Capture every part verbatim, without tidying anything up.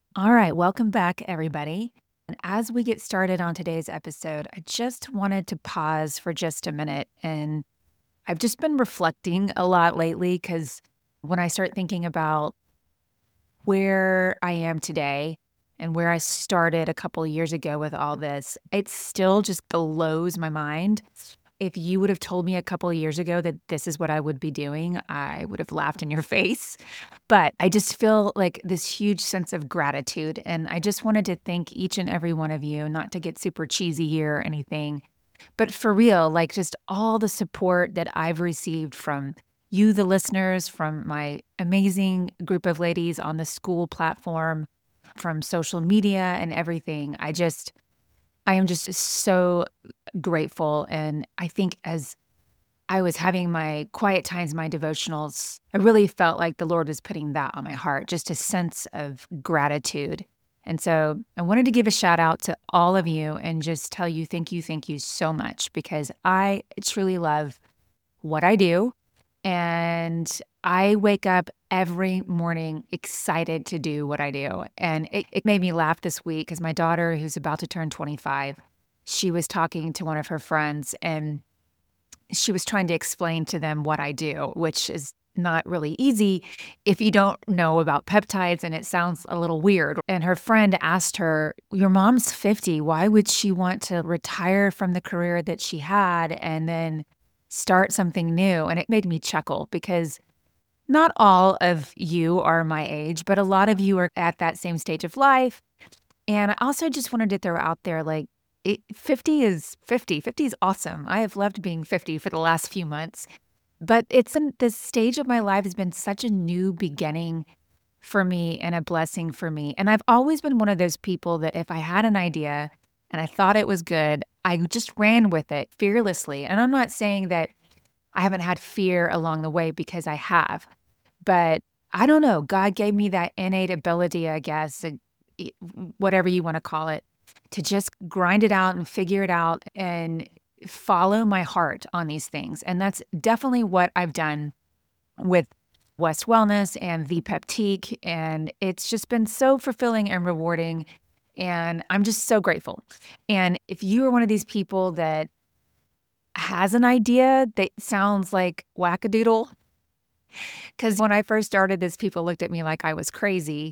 All right, welcome back, everybody. And as we get started on today's episode, I just wanted to pause for just a minute. And I've just been reflecting a lot lately because when I start thinking about where I am today and where I started a couple of years ago with all this, it still just blows my mind. If you would have told me a couple of years ago that this is what I would be doing, I would have laughed in your face. But I just feel like this huge sense of gratitude. And I just wanted to thank each and every one of you, not to get super cheesy here or anything, but for real, like just all the support that I've received from you, the listeners, from my amazing group of ladies on the school platform, from social media and everything. I just, I am just so grateful. And I think as I was having my quiet times, my devotionals, I really felt like the Lord was putting that on my heart, just a sense of gratitude. And so I wanted to give a shout out to all of you and just tell you thank you, thank you so much because I truly love what I do. And I wake up every morning excited to do what I do. And it, it made me laugh this week because my daughter, who's about to turn twenty-five, she was talking to one of her friends and she was trying to explain to them what I do, which is not really easy if you don't know about peptides and it sounds a little weird. And her friend asked her, "Your mom's fifty. Why would she want to retire from the career that she had and then start something new?" And it made me chuckle because not all of you are my age, but a lot of you are at that same stage of life. And I also just wanted to throw out there like, it, fifty is fifty. fifty is awesome. I have loved being fifty for the last few months, but it's in this stage of my life has been such a new beginning for me and a blessing for me. And I've always been one of those people that if I had an idea and I thought it was good, I just ran with it fearlessly. And I'm not saying that I haven't had fear along the way because I have, but I don't know. God gave me that innate ability, I guess, and it- whatever you want to call it, to just grind it out and figure it out and follow my heart on these things. And that's definitely what I've done with West Wellness and the Peptique. And it's just been so fulfilling and rewarding. And I'm just so grateful. And if you are one of these people that has an idea that sounds like wackadoodle, because when I first started this, people looked at me like I was crazy.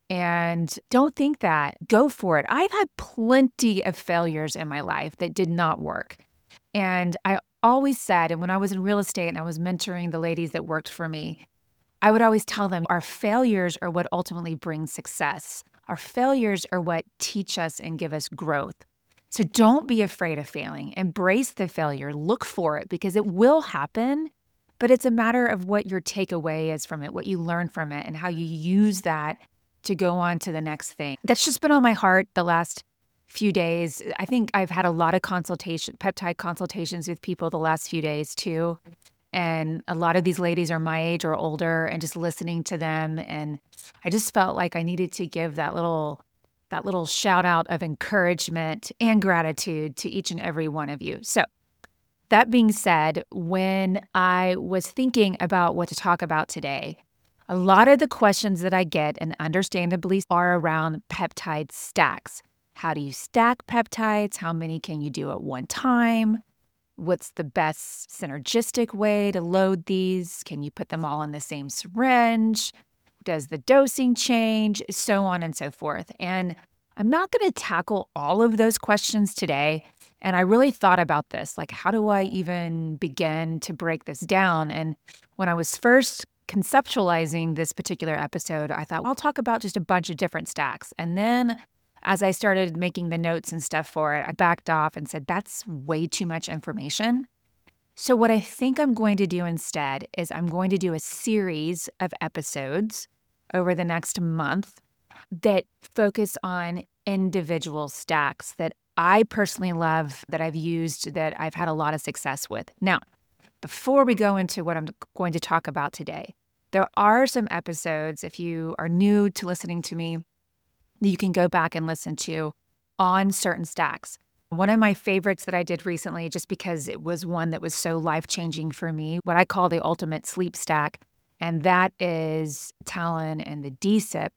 And don't think that. Go for it. I've had plenty of failures in my life that did not work. And I always said, and when I was in real estate and I was mentoring the ladies that worked for me, I would always tell them our failures are what ultimately brings success. Our failures are what teach us and give us growth. So don't be afraid of failing. Embrace the failure. Look for it because it will happen. But it's a matter of what your takeaway is from it, what you learn from it, and how you use that to go on to the next thing. That's just been on my heart the last few days. I think I've had a lot of consultation, peptide consultations with people the last few days too. And a lot of these ladies are my age or older and just listening to them. And I just felt like I needed to give that little that little shout out of encouragement and gratitude to each and every one of you. So that being said, when I was thinking about what to talk about today, a lot of the questions that I get, and understandably, are around peptide stacks. How do you stack peptides? How many can you do at one time? What's the best synergistic way to load these? Can you put them all in the same syringe? Does the dosing change? So on and so forth. And I'm not going to tackle all of those questions today. And I really thought about this, like, how do I even begin to break this down? And when I was first conceptualizing this particular episode, I thought, well, I'll talk about just a bunch of different stacks. And then as I started making the notes and stuff for it, I backed off and said, that's way too much information. So what I think I'm going to do instead is I'm going to do a series of episodes over the next month that focus on individual stacks that I personally love, that I've used, that I've had a lot of success with. Now, before we go into what I'm going to talk about today, there are some episodes, if you are new to listening to me, that you can go back and listen to on certain stacks. One of my favorites that I did recently, just because it was one that was so life-changing for me, what I call the ultimate sleep stack, and that is Talon and the D-S I P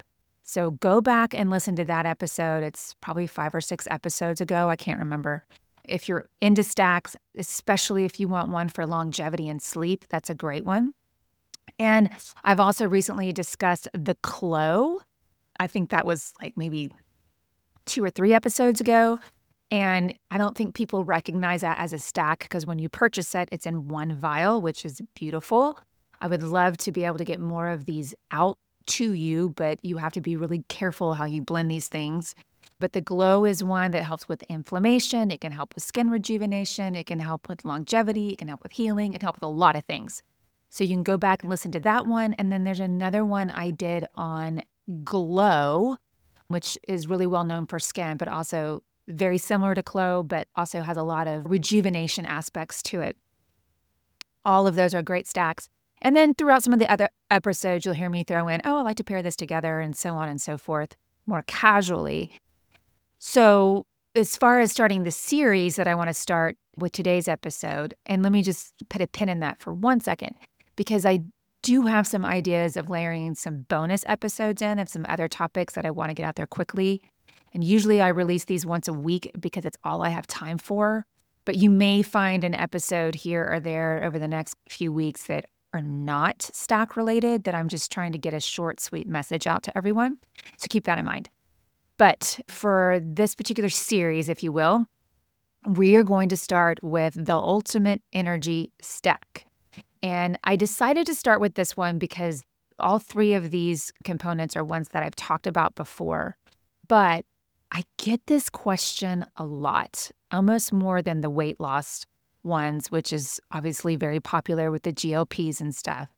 So go back and listen to that episode. It's probably five or six episodes ago. I can't remember. If you're into stacks, especially if you want one for longevity and sleep, that's a great one. And I've also recently discussed the Clo. I think that was like maybe two or three episodes ago. And I don't think people recognize that as a stack because when you purchase it, it's in one vial, which is beautiful. I would love to be able to get more of these out to you, but you have to be really careful how you blend these things. But the Glow is one that helps with inflammation. It can help with skin rejuvenation. It can help with longevity. It can help with healing. It can help with a lot of things. So you can go back and listen to that one. And then there's another one I did on Glow, which is really well known for skin, but also very similar to Clo, but also has a lot of rejuvenation aspects to it. All of those are great stacks. And then throughout some of the other episodes, you'll hear me throw in, oh, I like to pair this together and so on and so forth, more casually. So as far as starting the series that I want to start with today's episode, and let me just put a pin in that for one second, because I do have some ideas of layering some bonus episodes in of some other topics that I want to get out there quickly. And usually I release these once a week because it's all I have time for. But you may find an episode here or there over the next few weeks that are not stack related, that I'm just trying to get a short, sweet message out to everyone. So keep that in mind. But for this particular series, if you will, we are going to start with the Ultimate Energy Stack. And I decided to start with this one because all three of these components are ones that I've talked about before. But I get this question a lot, almost more than the weight loss ones, which is obviously very popular with the G L Ps and stuff.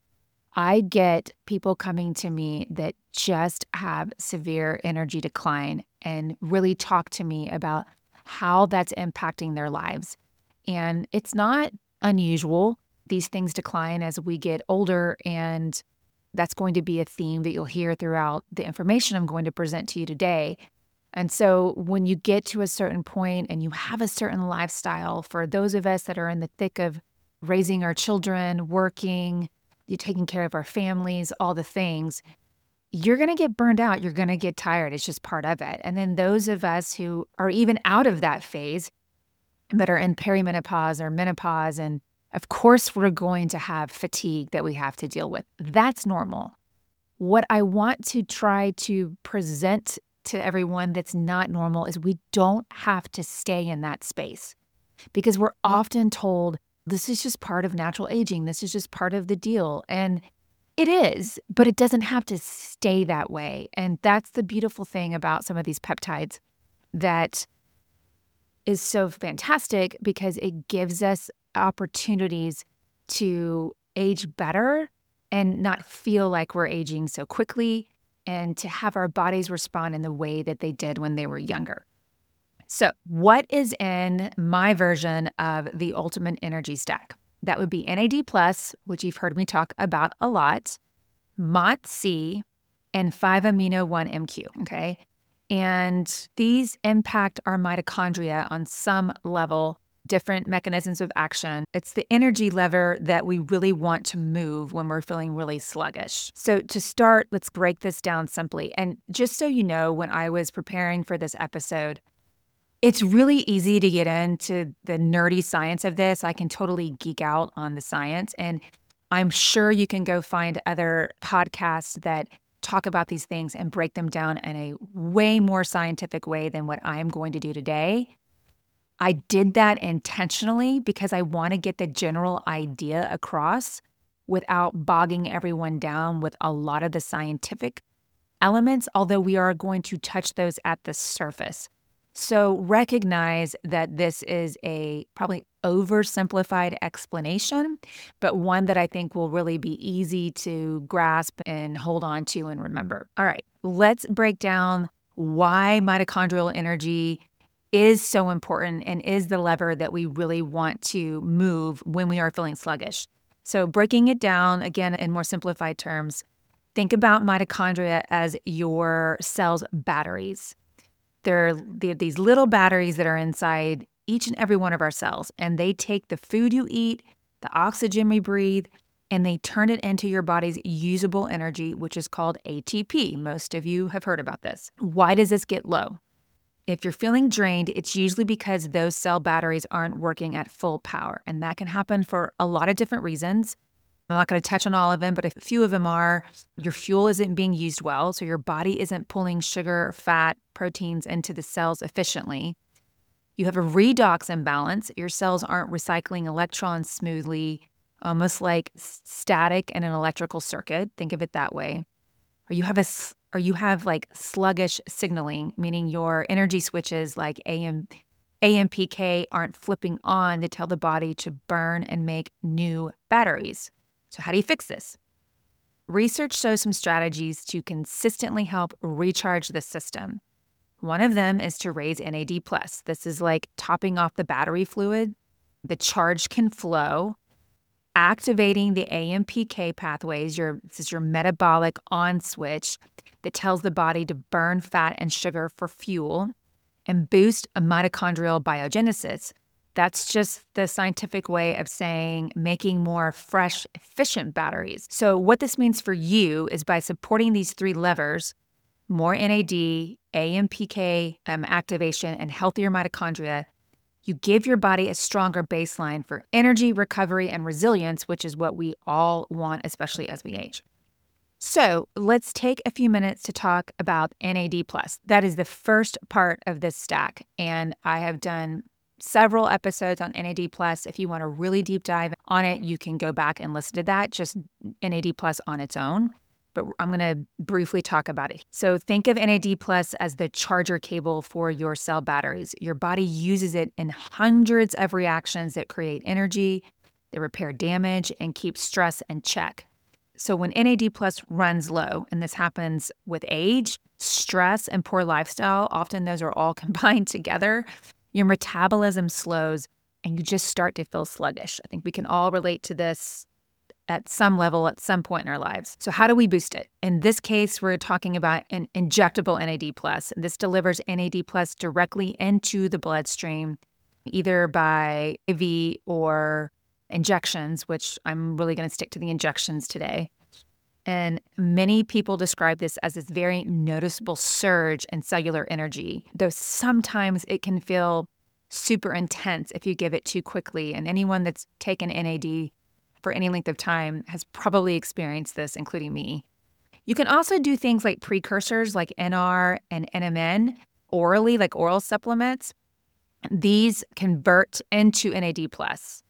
I get people coming to me that just have severe energy decline and really talk to me about how that's impacting their lives. And it's not unusual. These things decline as we get older, and that's going to be a theme that you'll hear throughout the information I'm going to present to you today. And so when you get to a certain point and you have a certain lifestyle, for those of us that are in the thick of raising our children, working, you're taking care of our families, all the things, you're going to get burned out. You're going to get tired. It's just part of it. And then those of us who are even out of that phase, that are in perimenopause or menopause, and of course, we're going to have fatigue that we have to deal with. That's normal. What I want to try to present to everyone that's not normal is we don't have to stay in that space, because we're often told this is just part of natural aging. This is just part of the deal. And it is, but it doesn't have to stay that way. And that's the beautiful thing about some of these peptides that is so fantastic, because it gives us opportunities to age better and not feel like we're aging so quickly, and to have our bodies respond in the way that they did when they were younger. So what is in my version of the Ultimate Energy Stack? That would be N A D plus, which you've heard me talk about a lot, M O T C, and five amino one M Q, okay? And these impact our mitochondria on some level, different mechanisms of action. It's the energy lever that we really want to move when we're feeling really sluggish. So to start, let's break this down simply. And just so you know, when I was preparing for this episode, it's really easy to get into the nerdy science of this. I can totally geek out on the science. And I'm sure you can go find other podcasts that talk about these things and break them down in a way more scientific way than what I'm going to do today. I did that intentionally because I want to get the general idea across without bogging everyone down with a lot of the scientific elements, although we are going to touch those at the surface. So recognize that this is a probably oversimplified explanation, but one that I think will really be easy to grasp and hold on to and remember. All right, let's break down why mitochondrial energy is so important and is the lever that we really want to move when we are feeling sluggish. So breaking it down, again, in more simplified terms, think about mitochondria as your cell's batteries. They're, they're these little batteries that are inside each and every one of our cells, and they take the food you eat, the oxygen we breathe, and they turn it into your body's usable energy, which is called A T P. Most of you have heard about this. Why does this get low? If you're feeling drained, it's usually because those cell batteries aren't working at full power, and that can happen for a lot of different reasons. I'm not going to touch on all of them, but a few of them are your fuel isn't being used well, so your body isn't pulling sugar, fat, proteins into the cells efficiently. You have a redox imbalance. Your cells aren't recycling electrons smoothly, almost like static in an electrical circuit. Think of it that way. Or you have a or you have like sluggish signaling, meaning your energy switches like A M, A M P K aren't flipping on to tell the body to burn and make new batteries. So how do you fix this? Research shows some strategies to consistently help recharge the system. One of them is to raise N A D plus. This is like topping off the battery fluid. The charge can flow, activating the A M P K pathways. Your, this is your metabolic on switch that tells the body to burn fat and sugar for fuel and boost a mitochondrial biogenesis. That's just the scientific way of saying making more fresh, efficient batteries. So what this means for you is by supporting these three levers, more N A D, A M P K um, activation, and healthier mitochondria, you give your body a stronger baseline for energy, recovery, and resilience, which is what we all want, especially as we age. So let's take a few minutes to talk about N A D plus. That is the first part of this stack, and I have done several episodes on N A D plus. If you want to really deep dive on it, you can go back and listen to that, just N A D plus on its own. But I'm going to briefly talk about it. So think of N A D plus as the charger cable for your cell batteries. Your body uses it in hundreds of reactions that create energy, that repair damage, and keep stress in check. So when N A D plus runs low, and this happens with age, stress, and poor lifestyle, often those are all combined together, your metabolism slows and you just start to feel sluggish. I think we can all relate to this at some level at some point in our lives. So how do we boost it? In this case, we're talking about an injectable N A D plus. This delivers N A D plus directly into the bloodstream, either by I V or injections, which I'm really going to stick to the injections today. And many people describe this as this very noticeable surge in cellular energy, though sometimes it can feel super intense if you give it too quickly. And anyone that's taken N A D for any length of time has probably experienced this, including me. You can also do things like precursors like N R and N M N orally, like oral supplements. These convert into N A D plus.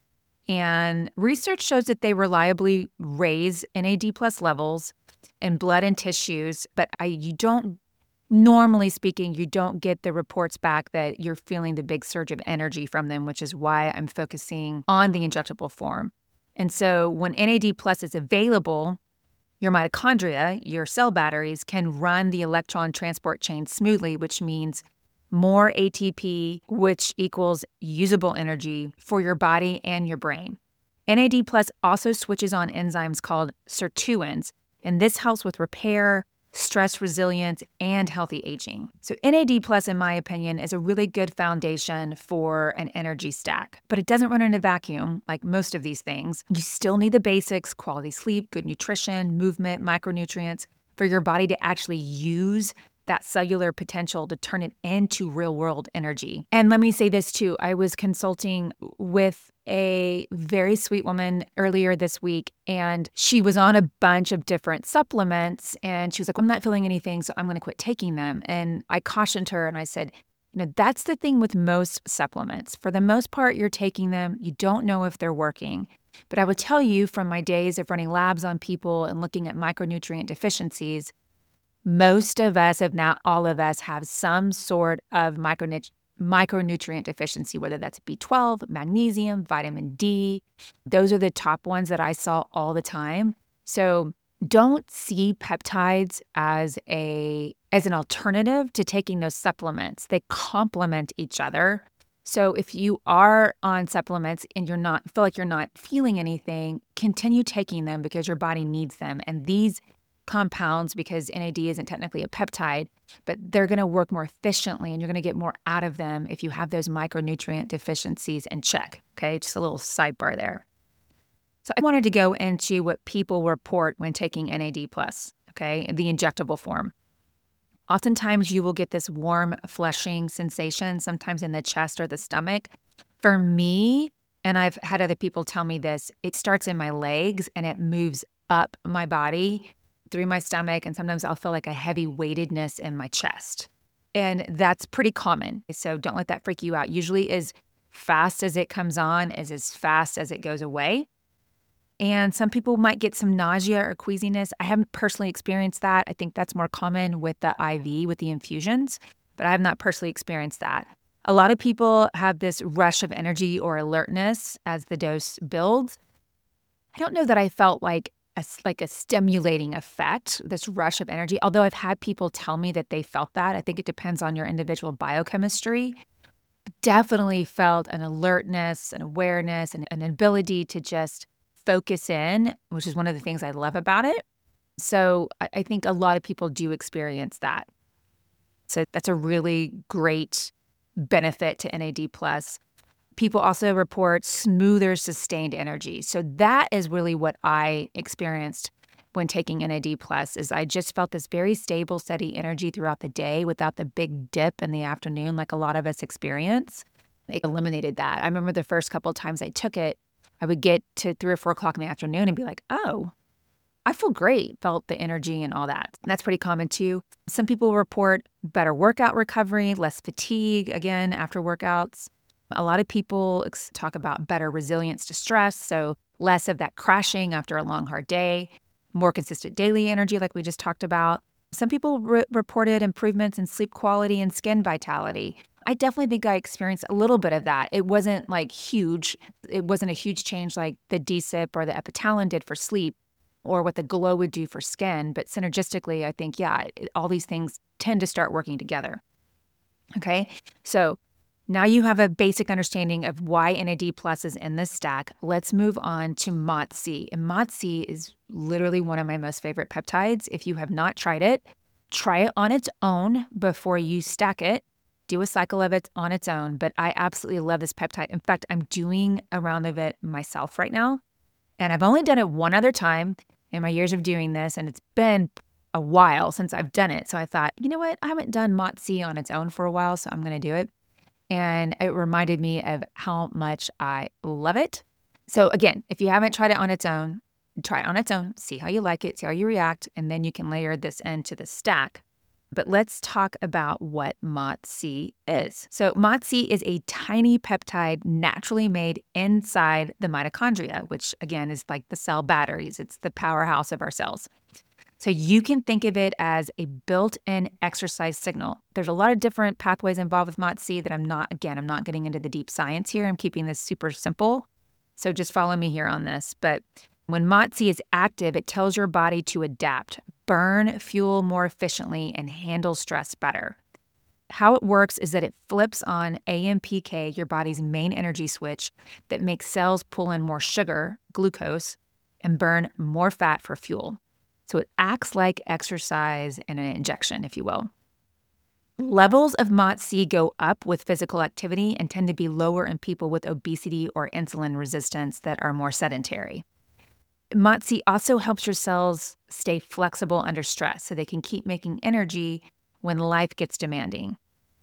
And research shows that they reliably raise N A D plus levels in blood and tissues, but I, you don't, normally speaking, you don't get the reports back that you're feeling the big surge of energy from them, which is why I'm focusing on the injectable form. And so when N A D plus is available, your mitochondria, your cell batteries, can run the electron transport chain smoothly, which means more A T P, which equals usable energy for your body and your brain. N A D plus also switches on enzymes called sirtuins, and this helps with repair, stress resilience, and healthy aging. So N A D plus, in my opinion, is a really good foundation for an energy stack, but it doesn't run in a vacuum like most of these things. You still need the basics: quality sleep, good nutrition, movement, micronutrients, for your body to actually use that cellular potential to turn it into real world energy. And let me say this too. I was consulting with a very sweet woman earlier this week, and she was on a bunch of different supplements, and she was like, I'm not feeling anything, so I'm going to quit taking them. And I cautioned her and I said, you know, that's the thing with most supplements. For the most part, you're taking them, you don't know if they're working. But I would tell you from my days of running labs on people and looking at micronutrient deficiencies, most of us, if not all of us, have some sort of micronut- micronutrient deficiency, whether that's B twelve, magnesium, vitamin D. Those are the top ones that I saw all the time. So don't see peptides as a as an alternative to taking those supplements. They complement each other. So if you are on supplements and you're not feel like you're not feeling anything, continue taking them because your body needs them. And these compounds, because N A D isn't technically a peptide, but they're going to work more efficiently and you're going to get more out of them if you have those micronutrient deficiencies in check. Okay, just a little sidebar there. So I wanted to go into what people report when taking N A D plus, okay, the injectable form. Oftentimes you will get this warm flushing sensation, sometimes in the chest or the stomach. For me, and I've had other people tell me this, it starts in my legs and it moves up my body through my stomach. And sometimes I'll feel like a heavy weightedness in my chest. And that's pretty common. So don't let that freak you out. Usually as fast as it comes on is as fast as it goes away. And some people might get some nausea or queasiness. I haven't personally experienced that. I think that's more common with the I V, with the infusions, but I have not personally experienced that. A lot of people have this rush of energy or alertness as the dose builds. I don't know that I felt like a, like a stimulating effect, this rush of energy, although I've had people tell me that they felt that. I think it depends on your individual biochemistry. Definitely felt an alertness, an awareness, and an ability to just focus in, which is one of the things I love about it. So I, I think a lot of people do experience that. So that's a really great benefit to N A D plus. People also report smoother, sustained energy. So that is really what I experienced when taking N A D plus, is I just felt this very stable, steady energy throughout the day without the big dip in the afternoon like a lot of us experience. It eliminated that. I remember the first couple of times I took it, I would get to three or four o'clock in the afternoon and be like, oh, I feel great, felt the energy and all that. And that's pretty common too. Some people report better workout recovery, less fatigue, again, after workouts. A lot of people talk about better resilience to stress, so less of that crashing after a long, hard day, more consistent daily energy like we just talked about. Some people re- reported improvements in sleep quality and skin vitality. I definitely think I experienced a little bit of that. It wasn't like huge. It wasn't a huge change like the D S I P or the Epitalin did for sleep or what the Glow would do for skin. But synergistically, I think, yeah, it, all these things tend to start working together. Okay, so now you have a basic understanding of why N A D plus is in this stack. Let's move on to M O T S-C. And M O T S-C is literally one of my most favorite peptides. If you have not tried it, try it on its own before you stack it. Do a cycle of it on its own, but I absolutely love this peptide. In fact, I'm doing a round of it myself right now, and I've only done it one other time in my years of doing this, and it's been a while since I've done it. So I thought, you know what? I haven't done M O T S-C on its own for a while, so I'm going to do it. And it reminded me of how much I love it. So again, if you haven't tried it on its own, try it on its own, see how you like it, see how you react, and then you can layer this into the stack. But let's talk about what M O T S-C is. So M O T S-C is a tiny peptide naturally made inside the mitochondria, which again is like the cell batteries. It's the powerhouse of our cells. So you can think of it as a built-in exercise signal. There's a lot of different pathways involved with M O T S-C that I'm not, again, I'm not getting into the deep science here. I'm keeping this super simple. So just follow me here on this. But when M O T S-C is active, it tells your body to adapt, burn fuel more efficiently, and handle stress better. How it works is that it flips on A M P K, your body's main energy switch, that makes cells pull in more sugar, glucose, and burn more fat for fuel. So it acts like exercise and an injection, if you will. Levels of M O T S-C go up with physical activity and tend to be lower in people with obesity or insulin resistance that are more sedentary. M O T S-C also helps your cells stay flexible under stress so they can keep making energy when life gets demanding.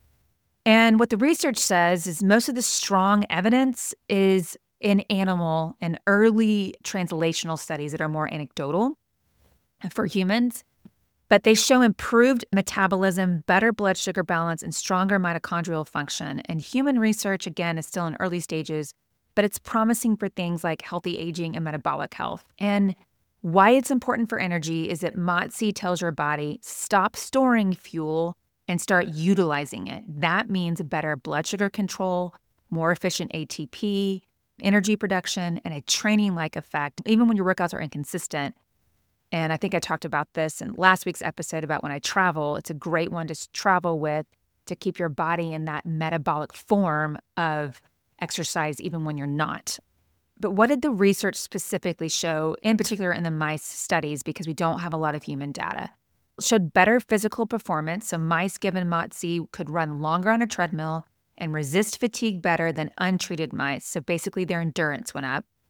And what the research says is most of the strong evidence is in animal and early translational studies that are more anecdotal for humans, but they show improved metabolism, better blood sugar balance, and stronger mitochondrial function. And human research, again, is still in early stages, but it's promising for things like healthy aging and metabolic health. And why it's important for energy is that M O T S-C tells your body, stop storing fuel and start utilizing it. That means better blood sugar control, more efficient A T P, energy production, and a training-like effect, even when your workouts are inconsistent. And I think I talked about this in last week's episode about when I travel. It's a great one to travel with to keep your body in that metabolic form of exercise even when you're not. But what did the research specifically show, in particular in the mice studies, because we don't have a lot of human data? It showed better physical performance. So mice given M O T S-C could run longer on a treadmill and resist fatigue better than untreated mice. So basically their endurance went up.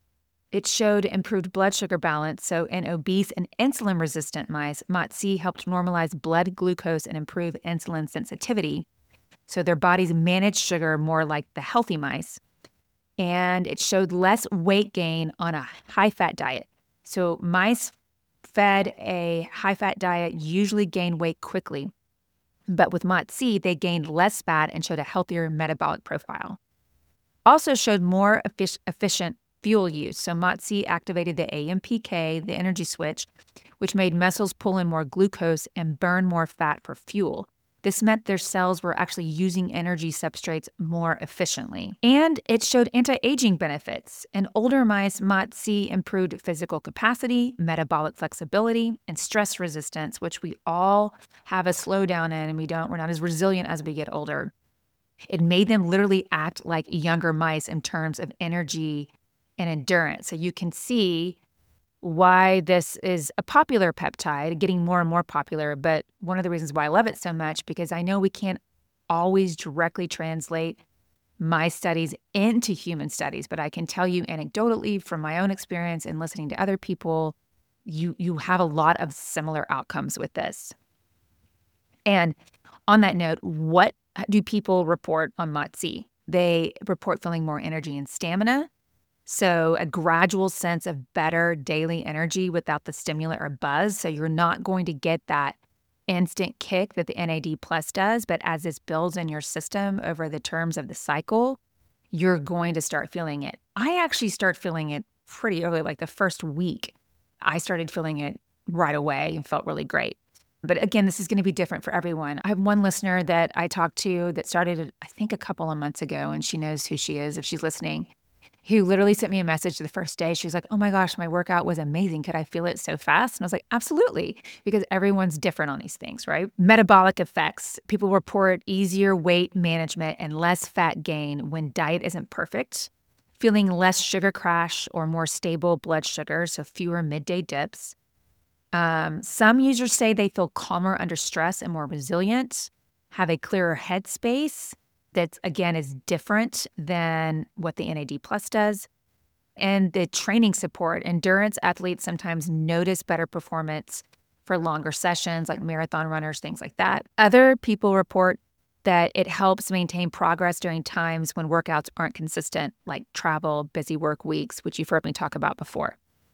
It showed improved blood sugar balance. So in obese and insulin-resistant mice, M O T S-C helped normalize blood glucose and improve insulin sensitivity. So their bodies manage sugar more like the healthy mice. And it showed less weight gain on a high-fat diet. So mice fed a high-fat diet usually gain weight quickly. But with M O T S-C, they gained less fat and showed a healthier metabolic profile. Also showed more effic- efficient fuel use. So M O T S-C activated the A M P K, the energy switch, which made muscles pull in more glucose and burn more fat for fuel. This meant their cells were actually using energy substrates more efficiently. And it showed anti-aging benefits. In older mice, M O T S-C improved physical capacity, metabolic flexibility, and stress resistance, which we all have a slowdown in, and we don't, we're not as resilient as we get older. It made them literally act like younger mice in terms of energy and endurance. So you can see why this is a popular peptide, getting more and more popular. But one of the reasons why I love it so much, because I know we can't always directly translate my studies into human studies, but I can tell you anecdotally from my own experience and listening to other people, you you have a lot of similar outcomes with this. And on that note, what do people report on M O T S-C? They report feeling more energy and stamina. So a gradual sense of better daily energy without the stimulant or buzz. So you're not going to get that instant kick that the N A D plus does, but as this builds in your system over the terms of the cycle, you're going to start feeling it. I actually start feeling it pretty early, like the first week. I started feeling it right away and felt really great. But again, this is going to be different for everyone. I have one listener that I talked to that started, I think, a couple of months ago, and she knows who she is if she's listening, who literally sent me a message the first day. She was like, oh my gosh, my workout was amazing. Could I feel it so fast? And I was like, absolutely, because everyone's different on these things, right? Metabolic effects. People report easier weight management and less fat gain when diet isn't perfect, feeling less sugar crash or more stable blood sugar, so fewer midday dips. Um, some users say they feel calmer under stress and more resilient, have a clearer headspace that, again, is different than what the N A D plus does. And the training support. Endurance athletes sometimes notice better performance for longer sessions, like marathon runners, things like that. Other people report that it helps maintain progress during times when workouts aren't consistent, like travel, busy work weeks, which you've heard me talk about before.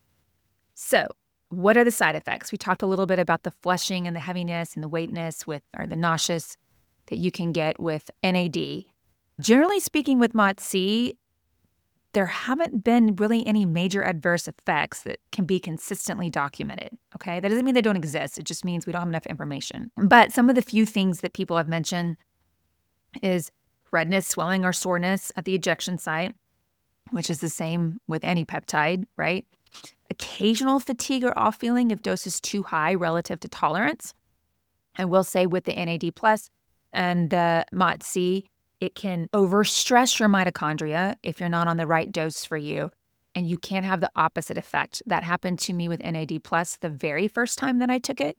So, what are the side effects? We talked a little bit about the flushing and the heaviness and the weightness with, or the nauseous that you can get with N A D. Generally speaking, with M O T S-C, there haven't been really any major adverse effects that can be consistently documented, okay? That doesn't mean they don't exist. It just means we don't have enough information. But some of the few things that people have mentioned is redness, swelling, or soreness at the ejection site, which is the same with any peptide, right? Occasional fatigue or off feeling if dose is too high relative to tolerance. I will say with the N A D plus and the M O T S-C, it can overstress your mitochondria if you're not on the right dose for you, and you can have the opposite effect. That happened to me with N A D plus the very first time that I took it,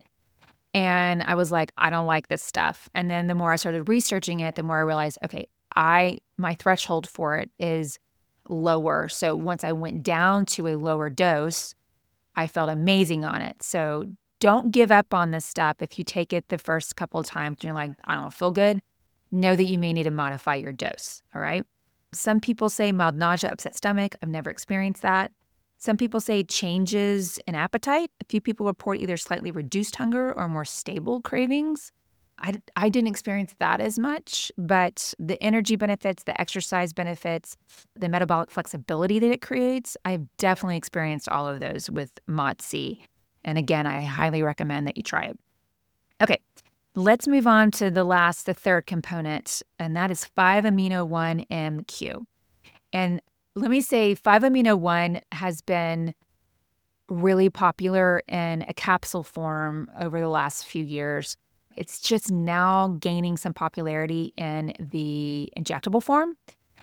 and I was like, I don't like this stuff. And then the more I started researching it, the more I realized, okay, I my threshold for it is lower. So once I went down to a lower dose, I felt amazing on it. So don't give up on this stuff. If you take it the first couple of times and you're like, I don't feel good, know that you may need to modify your dose, all right? Some people say mild nausea, upset stomach. I've never experienced that. Some people say changes in appetite. A few people report either slightly reduced hunger or more stable cravings. I, I didn't experience that as much, but the energy benefits, the exercise benefits, the metabolic flexibility that it creates, I've definitely experienced all of those with M O T S-C. And again, I highly recommend that you try it. Okay, let's move on to the last, the third component, and that is five amino one M Q. And let me say five amino one has been really popular in a capsule form over the last few years. It's just now gaining some popularity in the injectable form.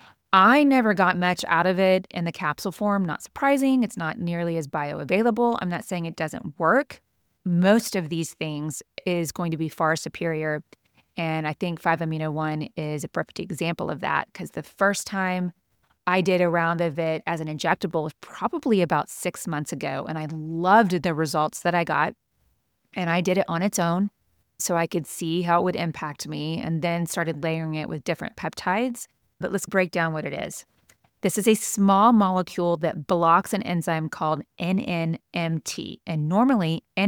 I never got much out of it in the capsule form. Not surprising. It's not nearly as bioavailable. I'm not saying it doesn't work. Most of these things is going to be far superior. And I think five amino one is a perfect example of that, because the first time I did a round of it as an injectable probably about six months ago, and I loved the results that I got. And I did it on its own so I could see how it would impact me, and then started layering it with different peptides. But let's break down what it is. This is a small molecule that blocks an enzyme called N N M T. And normally, N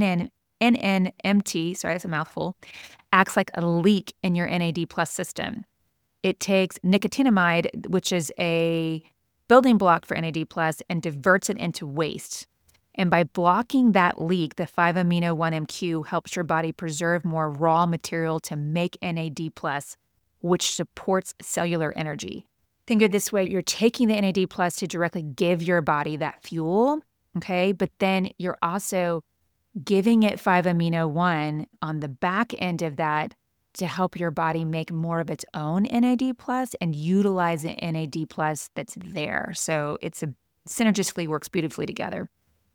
N M T, sorry, that's a mouthful, acts like a leak in your N A D plus system. It takes nicotinamide, which is a building block for N A D plus, and diverts it into waste. And by blocking that leak, the five amino one M Q helps your body preserve more raw material to make N A D plus, which supports cellular energy. Think of it this way, you're taking the N A D plus to directly give your body that fuel, okay? But then you're also giving it five amino one on the back end of that to help your body make more of its own N A D plus and utilize the N A D plus that's there. So it's a synergistically works beautifully together.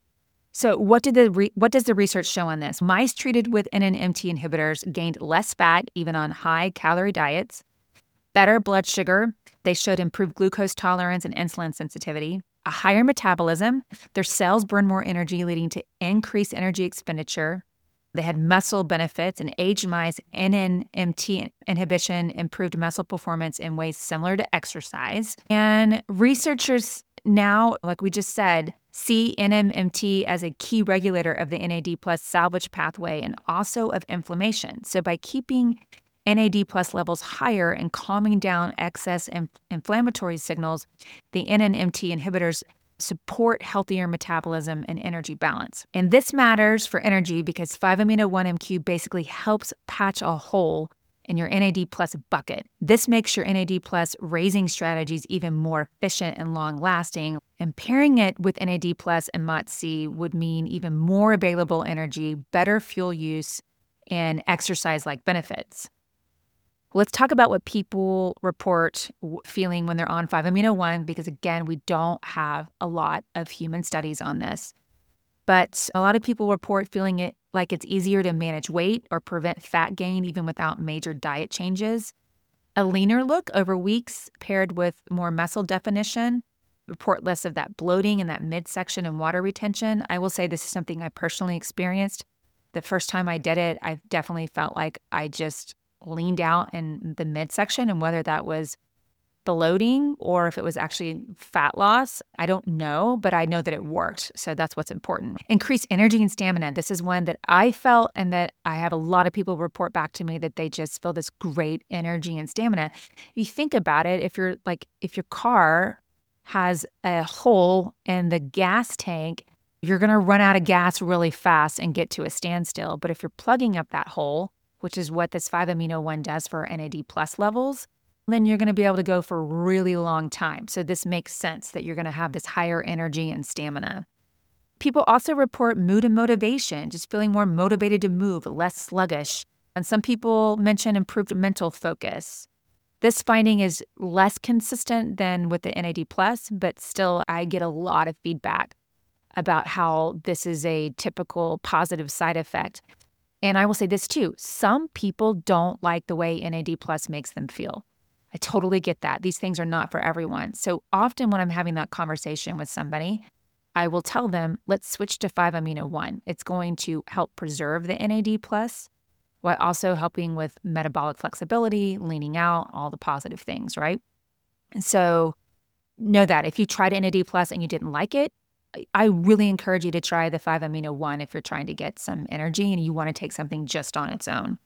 So what did the re- what does the research show on this? Mice treated with N N M T inhibitors gained less fat even on high calorie diets, better blood sugar. They showed improved glucose tolerance and insulin sensitivity, a higher metabolism. Their cells burn more energy, leading to increased energy expenditure. They had muscle benefits. In aged mice, N N M T inhibition improved muscle performance in ways similar to exercise. And researchers now, like we just said, see N N M T as a key regulator of the N A D plus salvage pathway and also of inflammation. So by keeping N A D plus levels higher and calming down excess inf- inflammatory signals, the N N M T inhibitors support healthier metabolism and energy balance. And this matters for energy because five amino one M Q basically helps patch a hole in your N A D plus bucket. This makes your N A D plus raising strategies even more efficient and long-lasting. And pairing it with N A D plus and M O T C would mean even more available energy, better fuel use, and exercise-like benefits. Let's talk about what people report feeling when they're on five amino one, because again, we don't have a lot of human studies on this. But a lot of people report feeling it like it's easier to manage weight or prevent fat gain even without major diet changes. A leaner look over weeks paired with more muscle definition, report less of that bloating and that midsection and water retention. I will say this is something I personally experienced. The first time I did it, I definitely felt like I just leaned out in the midsection, and whether that was bloating or if it was actually fat loss, I don't know, but I know that it worked. So that's what's important. Increased energy and stamina. This is one that I felt, and that I have a lot of people report back to me that they just feel this great energy and stamina. If you think about it, if you're like, if your car has a hole in the gas tank, you're going to run out of gas really fast and get to a standstill. But if you're plugging up that hole, which is what this five amino one does for N A D plus levels, then you're going to be able to go for a really long time. So this makes sense that you're going to have this higher energy and stamina. People also report mood and motivation, just feeling more motivated to move, less sluggish. And some people mention improved mental focus. This finding is less consistent than with the N A D plus, but still I get a lot of feedback about how this is a typical positive side effect. And I will say this too, some people don't like the way N A D plus makes them feel. I totally get that. These things are not for everyone. So often when I'm having that conversation with somebody, I will tell them, let's switch to five amino one. It's going to help preserve the N A D plus while also helping with metabolic flexibility, leaning out, all the positive things, right? And so know that if you tried N A D plus and you didn't like it, I really encourage you to try the five amino one if you're trying to get some energy and you want to take something just on its own.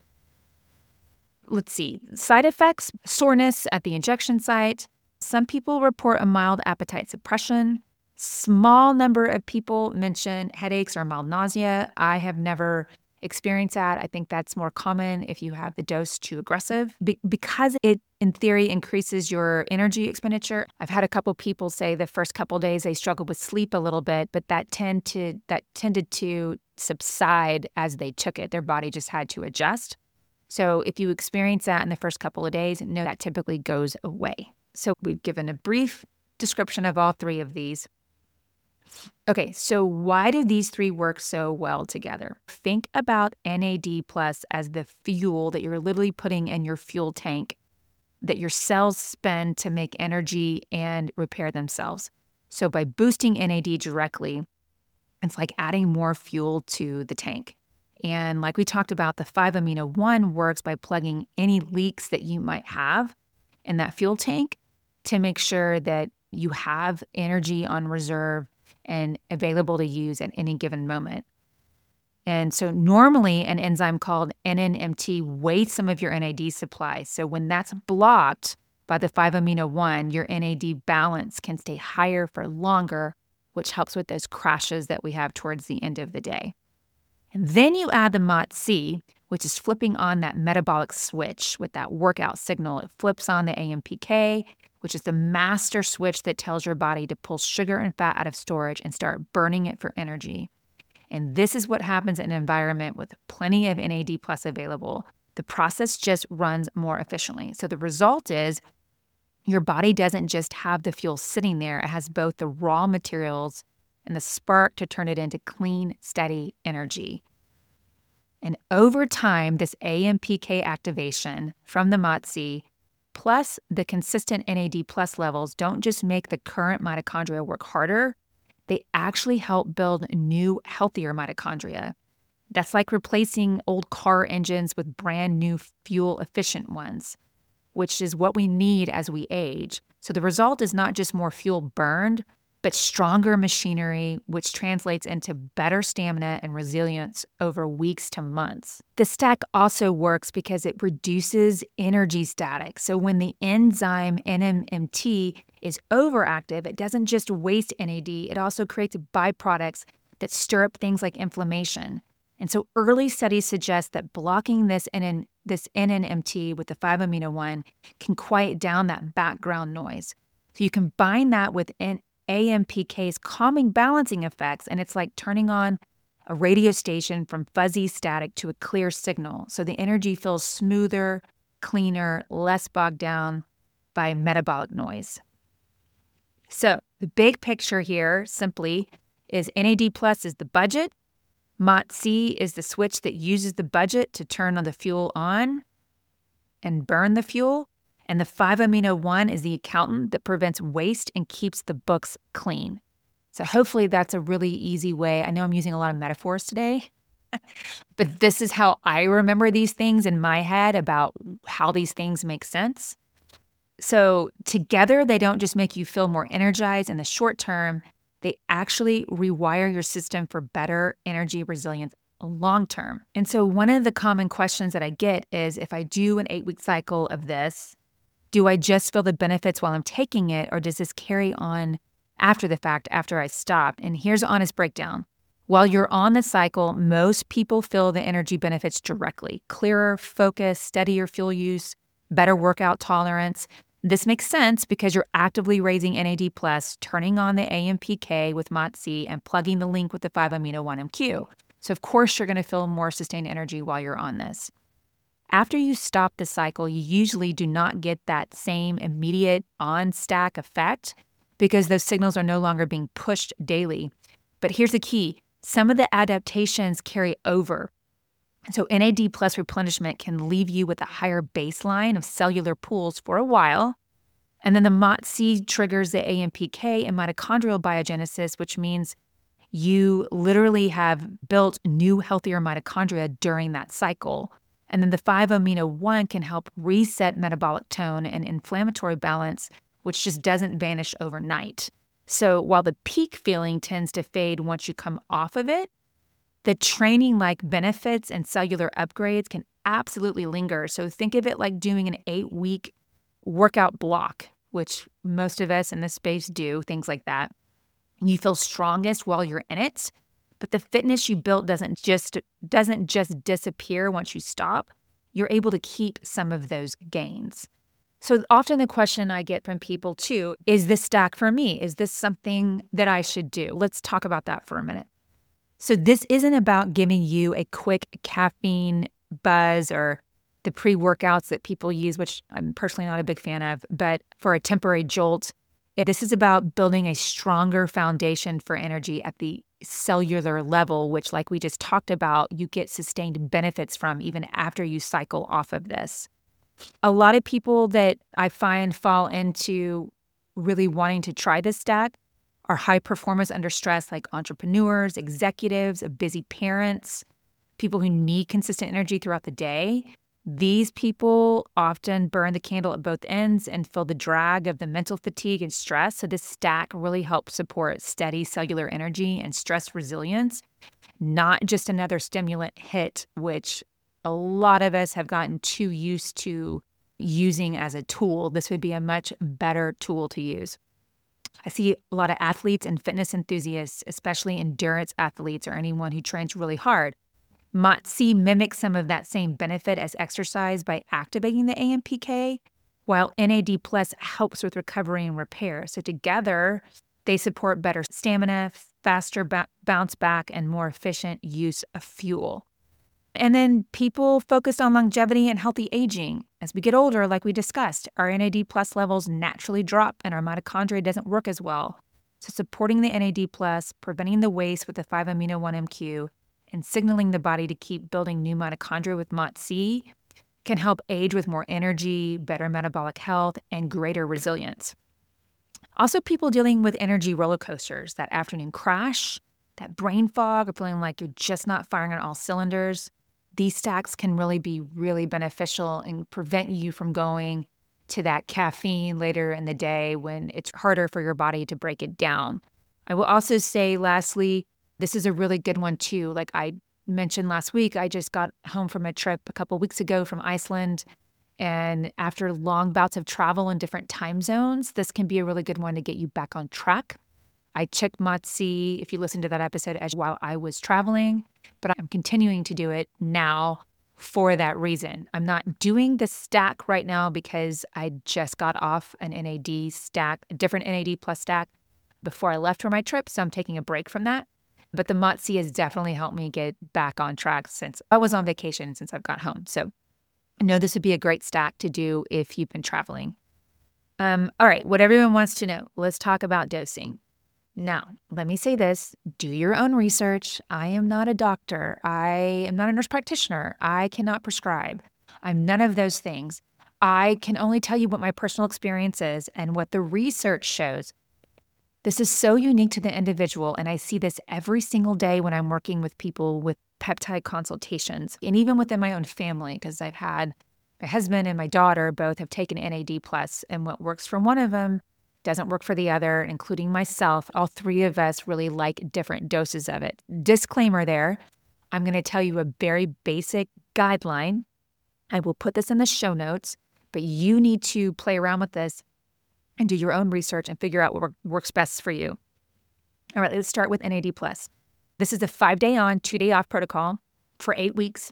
Let's see. Side effects, soreness at the injection site. Some people report a mild appetite suppression. Small number of people mention headaches or mild nausea. I have never experienced that. I think that's more common if you have the dose too aggressive. Be- because it, in theory, increases your energy expenditure. I've had a couple people say the first couple days they struggled with sleep a little bit, but that tend to that tended to subside as they took it. Their body just had to adjust. So if you experience that in the first couple of days, know that typically goes away. So we've given a brief description of all three of these. Okay, so why do these three work so well together? Think about N A D plus as the fuel that you're literally putting in your fuel tank that your cells spend to make energy and repair themselves. So by boosting N A D directly, it's like adding more fuel to the tank. And like we talked about, the five amino one works by plugging any leaks that you might have in that fuel tank to make sure that you have energy on reserve and available to use at any given moment. And so normally an enzyme called N N M T wastes some of your N A D supply. So when that's blocked by the five amino one, your N A D balance can stay higher for longer, which helps with those crashes that we have towards the end of the day. And then you add the M O T C, which is flipping on that metabolic switch with that workout signal. It flips on the A M P K, which is the master switch that tells your body to pull sugar and fat out of storage and start burning it for energy. And this is what happens in an environment with plenty of N A D plus available. The process just runs more efficiently. So the result is your body doesn't just have the fuel sitting there. It has both the raw materials and the spark to turn it into clean, steady energy. And over time, this A M P K activation from the M O T C plus the consistent N A D plus levels don't just make the current mitochondria work harder, they actually help build new, healthier mitochondria. That's like replacing old car engines with brand new fuel-efficient ones, which is what we need as we age. So the result is not just more fuel burned, but stronger machinery, which translates into better stamina and resilience over weeks to months. The stack also works because it reduces energy static. So when the enzyme N N M T is overactive, it doesn't just waste N A D, it also creates byproducts that stir up things like inflammation. And so early studies suggest that blocking this N N, this N N M T with the five amino one can quiet down that background noise. So you combine that with N- A M P K's calming balancing effects, and it's like turning on a radio station from fuzzy static to a clear signal. So the energy feels smoother, cleaner, less bogged down by metabolic noise. So the big picture here simply is N A D plus is the budget, M O T C is the switch that uses the budget to turn on the fuel on and burn the fuel, and the five amino one is the accountant that prevents waste and keeps the books clean. So hopefully that's a really easy way. I know I'm using a lot of metaphors today, but this is how I remember these things in my head about how these things make sense. So together, they don't just make you feel more energized in the short term, they actually rewire your system for better energy resilience long term. And so one of the common questions that I get is, if I do an eight-week cycle of this, do I just feel the benefits while I'm taking it, or does this carry on after the fact, after I stop? And here's an honest breakdown. While you're on the cycle, most people feel the energy benefits directly. Clearer focus, steadier fuel use, better workout tolerance. This makes sense because you're actively raising N A D plus, turning on the A M P K with M O T C, and plugging the link with the five amino one M Q. So of course you're going to feel more sustained energy while you're on this. After you stop the cycle, you usually do not get that same immediate on-stack effect because those signals are no longer being pushed daily. But here's the key. Some of the adaptations carry over. So N A D plus replenishment can leave you with a higher baseline of cellular pools for a while. And then the M O T C triggers the A M P K and mitochondrial biogenesis, which means you literally have built new, healthier mitochondria during that cycle. And then the five amino one can help reset metabolic tone and inflammatory balance, which just doesn't vanish overnight. So while the peak feeling tends to fade once you come off of it, the training-like benefits and cellular upgrades can absolutely linger. So think of it like doing an eight-week workout block, which most of us in this space do, things like that. You feel strongest while you're in it, but the fitness you built doesn't just doesn't just disappear once you stop. You're able to keep some of those gains. So often the question I get from people too, is this stack for me? Is this something that I should do? Let's talk about that for a minute. So this isn't about giving you a quick caffeine buzz or the pre-workouts that people use, which I'm personally not a big fan of, but for a temporary jolt. This is about building a stronger foundation for energy at the cellular level, which, like we just talked about, you get sustained benefits from even after you cycle off of this. A lot of people that I find fall into really wanting to try this stack are high performers under stress, like entrepreneurs, executives, uh, busy parents, people who need consistent energy throughout the day. These people often burn the candle at both ends and feel the drag of the mental fatigue and stress. So, this stack really helps support steady cellular energy and stress resilience, not just another stimulant hit, which a lot of us have gotten too used to using as a tool. This would be a much better tool to use. I see a lot of athletes and fitness enthusiasts, especially endurance athletes or anyone who trains really hard. M O T S-C mimics some of that same benefit as exercise by activating the A M P K, while N A D Plus helps with recovery and repair. So together, they support better stamina, faster ba- bounce back, and more efficient use of fuel. And then people focused on longevity and healthy aging. As we get older, like we discussed, our N A D plus levels naturally drop and our mitochondria doesn't work as well. So supporting the N A D plus, preventing the waste with the five amino one M Q, and signaling the body to keep building new mitochondria with M O T S-C can help age with more energy, better metabolic health, and greater resilience. Also, people dealing with energy roller coasters, that afternoon crash, that brain fog, or feeling like you're just not firing on all cylinders. These stacks can really be really beneficial and prevent you from going to that caffeine later in the day when it's harder for your body to break it down. I will also say, lastly, this is a really good one too. Like I mentioned last week, I just got home from a trip a couple weeks ago from Iceland. And after long bouts of travel in different time zones, this can be a really good one to get you back on track. I checked M O T S-C, if you listened to that episode, as while I was traveling, but I'm continuing to do it now for that reason. I'm not doing the stack right now because I just got off an N A D stack, a different N A D plus stack before I left for my trip, so I'm taking a break from that. But the M O T S-C has definitely helped me get back on track since I was on vacation since I've got home. So I know this would be a great stack to do if you've been traveling. Um, all right, what everyone wants to know, let's talk about dosing. Now, let me say this, do your own research. I am not a doctor. I am not a nurse practitioner. I cannot prescribe. I'm none of those things. I can only tell you what my personal experience is and what the research shows. This is so unique to the individual, and I see this every single day when I'm working with people with peptide consultations, and even within my own family, because I've had my husband and my daughter both have taken N A D plus, and what works for one of them doesn't work for the other, including myself. All three of us really like different doses of it. Disclaimer there, I'm going to tell you a very basic guideline. I will put this in the show notes, but you need to play around with this and do your own research and figure out what works best for you. All right, let's start with N A D plus. This is a five-day on, two-day off protocol for eight weeks.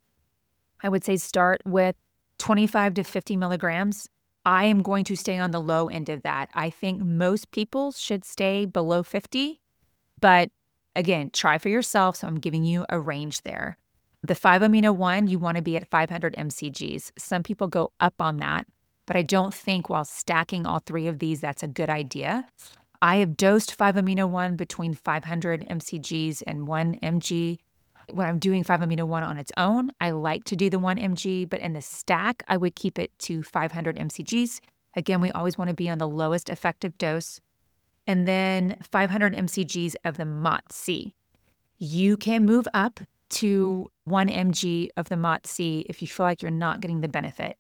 I would say start with twenty-five to fifty milligrams. I am going to stay on the low end of that. I think most people should stay below fifty, but again, try for yourself. So I'm giving you a range there. The five amino one, you want to be at five hundred M C Gs. Some people go up on that, but I don't think while stacking all three of these, that's a good idea. I have dosed five amino one between five hundred M C Gs and one M G. When I'm doing five amino one on its own, I like to do the one M G, but in the stack, I would keep it to five hundred M C Gs. Again, we always want to be on the lowest effective dose. And then five hundred M C Gs of the M O T S-C. You can move up to one M G of the M O T S-C if you feel like you're not getting the benefit.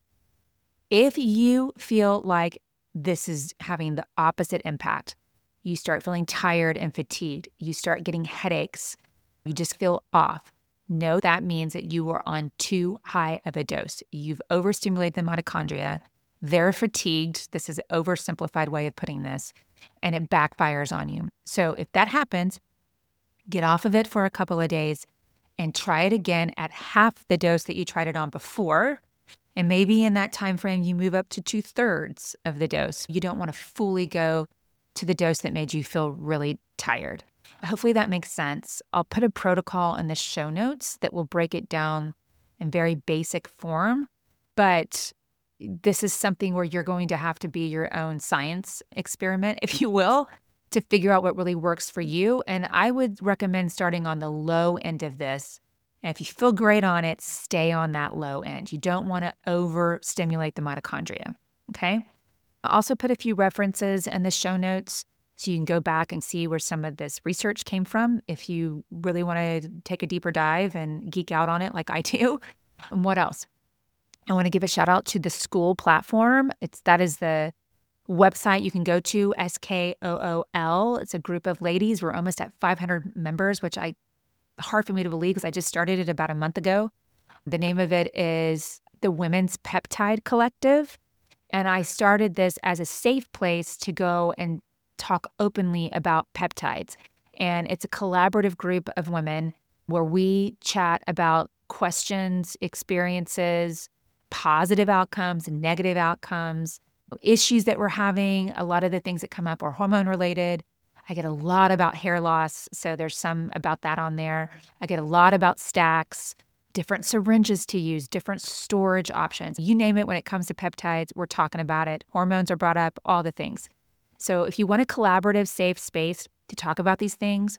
If you feel like this is having the opposite impact, you start feeling tired and fatigued, you start getting headaches, you just feel off, know that means that you are on too high of a dose. You've overstimulated the mitochondria. They're fatigued. This is an oversimplified way of putting this, and it backfires on you. So if that happens, get off of it for a couple of days and try it again at half the dose that you tried it on before. And maybe in that time frame, you move up to two thirds of the dose. You don't want to fully go to the dose that made you feel really tired. Hopefully that makes sense. I'll put a protocol in the show notes that will break it down in very basic form, but this is something where you're going to have to be your own science experiment, if you will, to figure out what really works for you. And I would recommend starting on the low end of this And if you feel great on it, stay on that low end. You don't want to overstimulate the mitochondria. Okay. I'll also put a few references in the show notes so you can go back and see where some of this research came from if you really want to take a deeper dive and geek out on it like I do. And what else? I want to give a shout out to the Skool platform. It's that is the website you can go to, S K O O L. It's a group of ladies. We're almost at five hundred members, which I hard for me to believe because I just started it about a month ago. The name of it is the Women's Peptide Collective. And I started this as a safe place to go and talk openly about peptides. And it's a collaborative group of women where we chat about questions, experiences, positive outcomes, negative outcomes, issues that we're having. A lot of the things that come up are hormone related. I get a lot about hair loss, so there's some about that on there. I get a lot about stacks, different syringes to use, different storage options. You name it when it comes to peptides, we're talking about it. Hormones are brought up, all the things. So if you want a collaborative, safe space to talk about these things,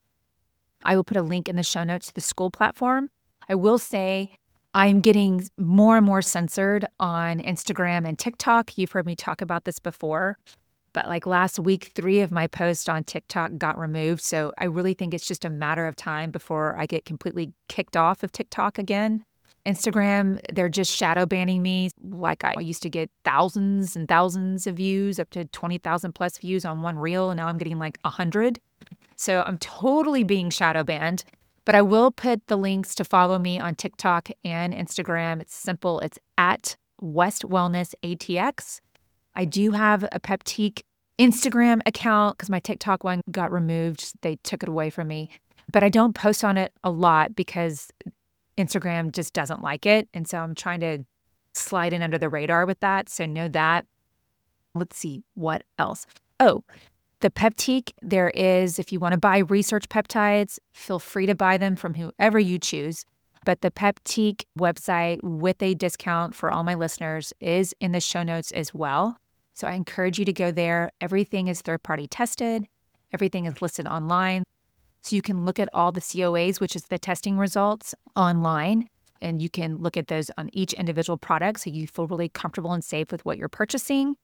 I will put a link in the show notes to the Skool platform. I will say I'm getting more and more censored on Instagram and TikTok. You've heard me talk about this before. But like last week, three of my posts on TikTok got removed. So I really think it's just a matter of time before I get completely kicked off of TikTok again. Instagram, they're just shadow banning me. Like I used to get thousands and thousands of views, up to twenty thousand plus views on one reel. And now I'm getting like one hundred. So I'm totally being shadow banned. But I will put the links to follow me on TikTok and Instagram. It's simple. It's at West Wellness A T X. I do have a Peptique Instagram account because my TikTok one got removed. They took it away from me. But I don't post on it a lot because Instagram just doesn't like it. And so I'm trying to slide in under the radar with that. So know that. Let's see, what else? Oh, the Peptique, there is, if you want to buy research peptides, feel free to buy them from whoever you choose. But the Peptique website with a discount for all my listeners is in the show notes as well. So I encourage you to go there. Everything is third-party tested. Everything is listed online. So you can look at all the C O As, which is the testing results, online. And you can look at those on each individual product so you feel really comfortable and safe with what you're purchasing.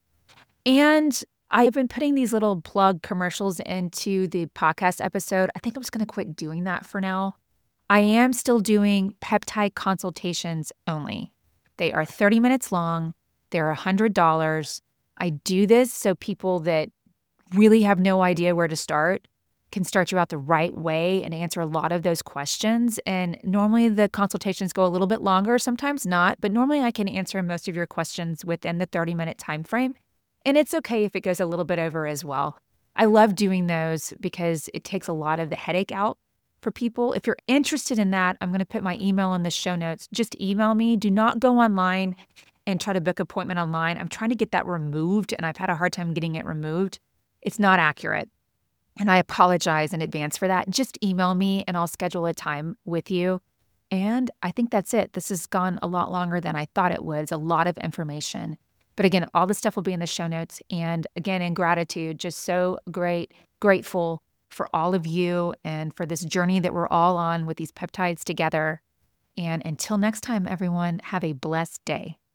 And I've been putting these little plug commercials into the podcast episode. I think I'm just going to quit doing that for now. I am still doing peptide consultations only. They are thirty minutes long. They're one hundred dollars. I do this so people that really have no idea where to start can start you out the right way and answer a lot of those questions. And normally the consultations go a little bit longer, sometimes not, but normally I can answer most of your questions within the thirty minute time frame. And it's okay if it goes a little bit over as well. I love doing those because it takes a lot of the headache out for people. If you're interested in that, I'm going to put my email in the show notes. Just email me. Do not go online and try to book an appointment online. I'm trying to get that removed, and I've had a hard time getting it removed. It's not accurate. And I apologize in advance for that. Just email me and I'll schedule a time with you. And I think that's it. This has gone a lot longer than I thought it would. It's a lot of information. But again, all the stuff will be in the show notes. And again, in gratitude, just so great, grateful for all of you and for this journey that we're all on with these peptides together. And until next time, everyone, have a blessed day.